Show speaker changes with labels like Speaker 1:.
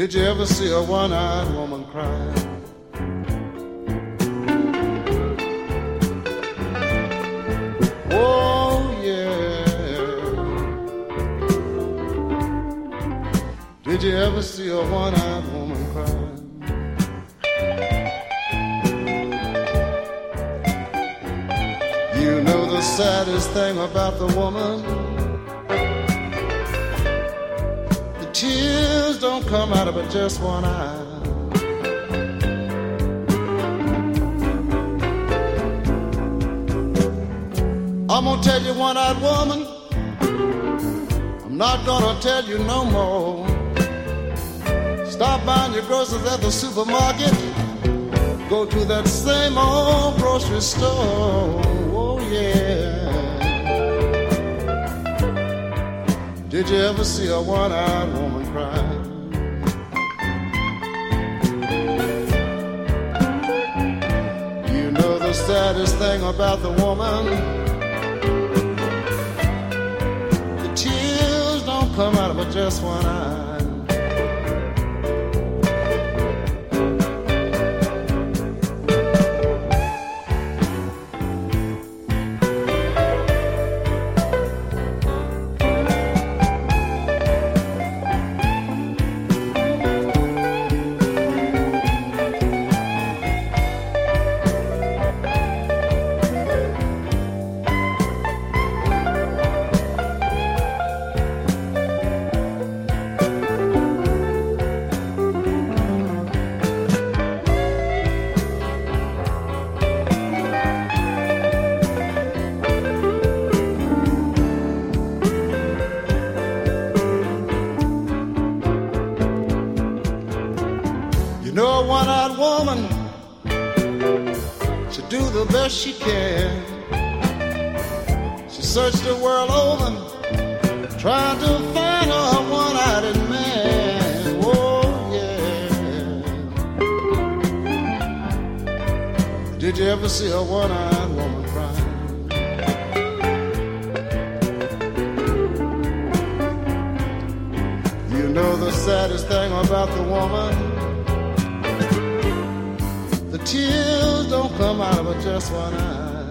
Speaker 1: Did you ever see a one-eyed woman cry? Oh, yeah. Did you ever see a one-eyed woman cry? You know the saddest thing about the woman, the tears don't come out of it just one eye. I'm gonna tell you, one-eyed woman, I'm not gonna tell you no more. Stop buying your groceries at the supermarket, go to that same old grocery store. Oh yeah. Did you ever see a one-eyed woman cry? You know the saddest thing about the woman, the tears don't come out of her just one eye. You know, a one-eyed woman should do the best she can. She searched the world over, trying to find her one-eyed man. Oh, yeah. Did you ever see a one-eyed woman cry? You know the saddest thing about the woman, the tears don't come out of her just one eye.